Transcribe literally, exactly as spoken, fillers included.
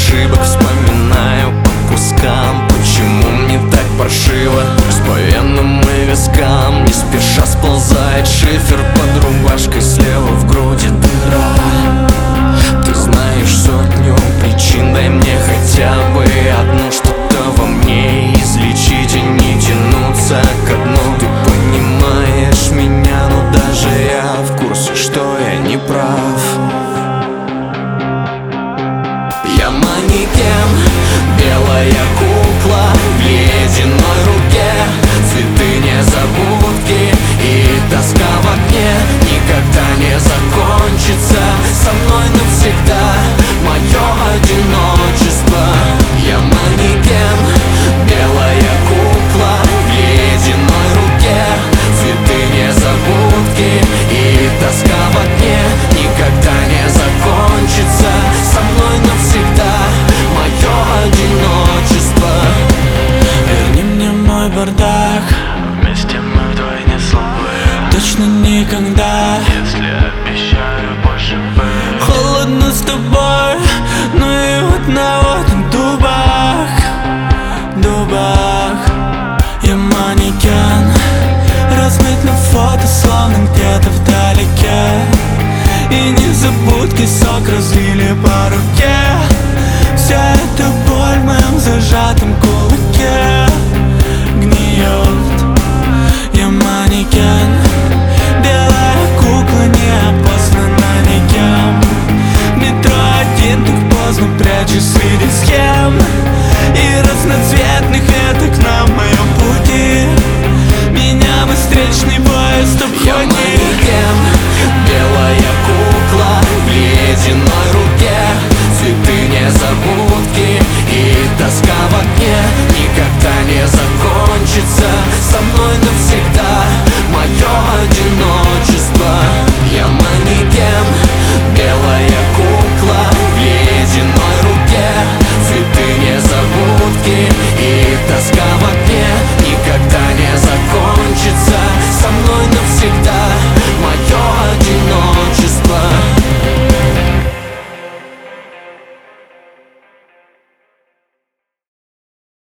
ошибок вспоминаю по кускам. Почему мне так паршиво? С по венам и вискам не спеша сползает шифер под рубашкой, слева в груди дыра. Ты знаешь сотню причин, дай мне хотя бы одну. Что-то во мне излечить и не тянуться ко дну. Ты понимаешь меня, но даже я в курсе, что я не прав. Я манекен, белая кукла в ледяной руке. Цветы незабудки и тоска в окне. Никогда не закончится со мной навсегда мое одиночество. Я манекен, белая кукла в ледяной руке. Цветы незабудки и тоска в окне. Никогда не закончится со мной навсегда мое одиночество. Верни мне мой бардак, Вместе мы вдвойне слабые. точно никогда. Если обещаю больше быть. Холодно с тобой, ну и вот на вот дубах, дубах. Я манекен, размыт на фото, словно где-то вдалеке. И незабудки сок разлили по руке. Вся эта боль в моем зажатом кулаке гниет. Я манекен, белая кукла, неопознана никем. В метро один так поздно прячусь среди схем и разноцветных веток на моем пути. Меня бы встречный поезд Я обходит. манекен, белая кукла в ледяной руке. Цветы незабудки и тоска в окне. Никогда не закончится со мной